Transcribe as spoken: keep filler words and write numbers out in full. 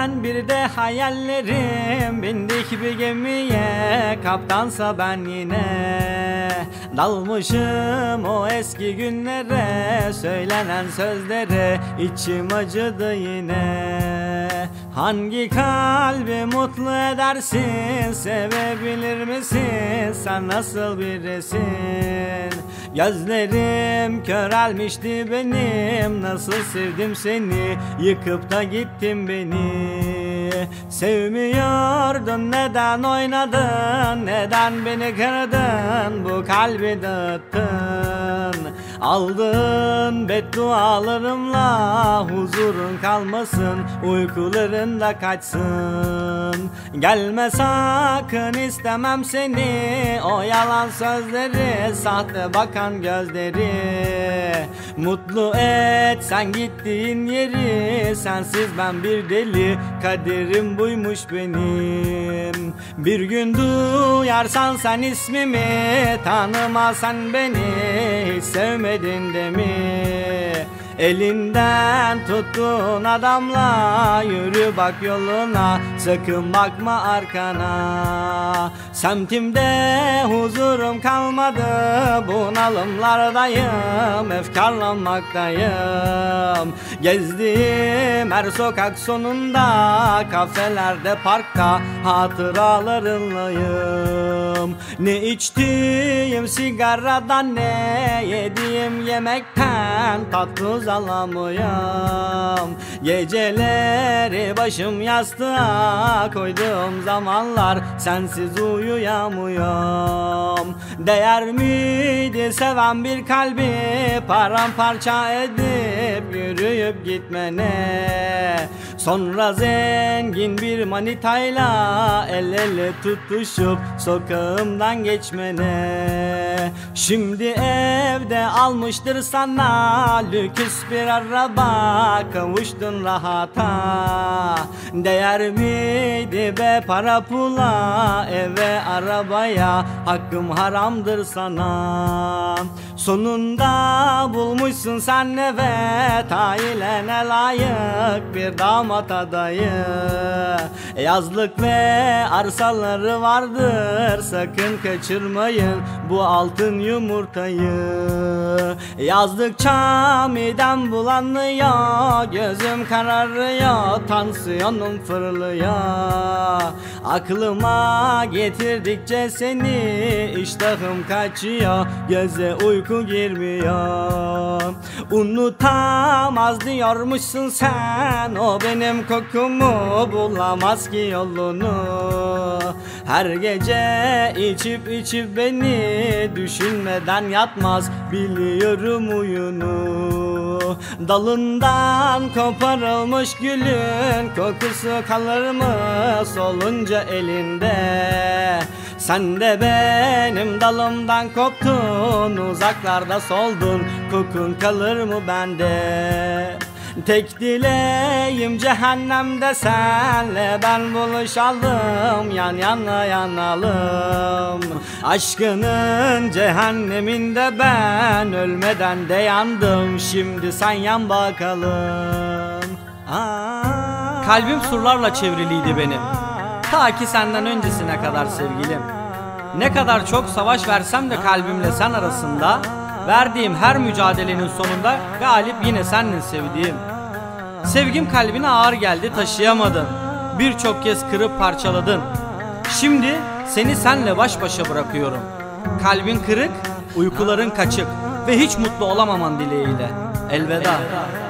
ben bir de hayallerim. Bindik bir gemiye, kaptansa ben yine. Dalmışım o eski günlere, söylenen sözlere içim acıdı yine. Hangi kalbi mutlu edersin, sevebilir misin, sen nasıl birisin? Gözlerim körelmişti benim, nasıl sevdim seni, yıkıp da gittin beni. Sevmiyordun, neden oynadın, neden beni kırdın, bu kalbi dağıttın. Aldığın beddualarımla huzurun kalmasın, uykuların da kaçsın. Gelme sakın, istemem seni, o yalan sözleri, sahte bakan gözleri. Mutlu et sen gittiğin yeri, sensiz ben bir deli, kaderim buymuş benim. Bir gün duyarsan sen ismimi, tanımasan beni, hiç sevmedin de mi? Elinden tuttuğun adamla yürü bak yoluna, sakın bakma arkana. Semtimde huzurum kalmadı, bunalımlardayım, efkarlanmaktayım. Gezdiğim her sokak sonunda, kafelerde, parkta hatıralarınlayım. Ne içtiğim sigaradan, ne yediğim yemekten tatlı alamıyorum. Geceleri başım yastığa koyduğum zamanlar, sensiz uyuyamıyorum. Değer miydi seven bir kalbi paramparça edip yürüyüp gitmene? Sonra zengin bir manitayla el ele tutuşup sokağımdan geçmene. Şimdi evde almıştır sana lüks bir araba, kavuştun rahata. Değer miydi be para pula, eve arabaya, hakkım haramdır sana. Sonunda bulmuşsun sen evet, ailene layık bir damat adayı. Yazlık ve arsaları vardır, sakın kaçırmayın bu altın yumurtayı. Yazdıkça midem bulanıyor, gözüm kararıyor, tansiyonum fırlıyor. Aklıma getirdikçe seni, iştahım kaçıyor, göze uyku girmiyor. Unutamaz diyormuşsun sen, o benim kokumu bulamaz ki yolunu. Her gece içip içip beni, düşünmeden yatmaz, biliyorum uyunu. Dalından koparılmış gülün kokusu kalır mı solunca elinde? Sen de benim dalımdan koptun, uzaklarda soldun, kokun kalır mı bende? Tek dileğim cehennemde senle ben buluşalım, yan yana yanalım. Aşkının cehenneminde ben ölmeden de yandım, şimdi sen yan bakalım. Aa, kalbim surlarla çevriliydi benim, ta ki senden öncesine kadar sevgilim. Ne kadar çok savaş versem de kalbimle sen arasında, verdiğim her mücadelenin sonunda galip yine sendin sevdiğim. Sevgim kalbine ağır geldi, taşıyamadın, birçok kez kırıp parçaladın. Şimdi seni senle baş başa bırakıyorum. Kalbin kırık, uykuların kaçık ve hiç mutlu olamaman dileğiyle. Elveda.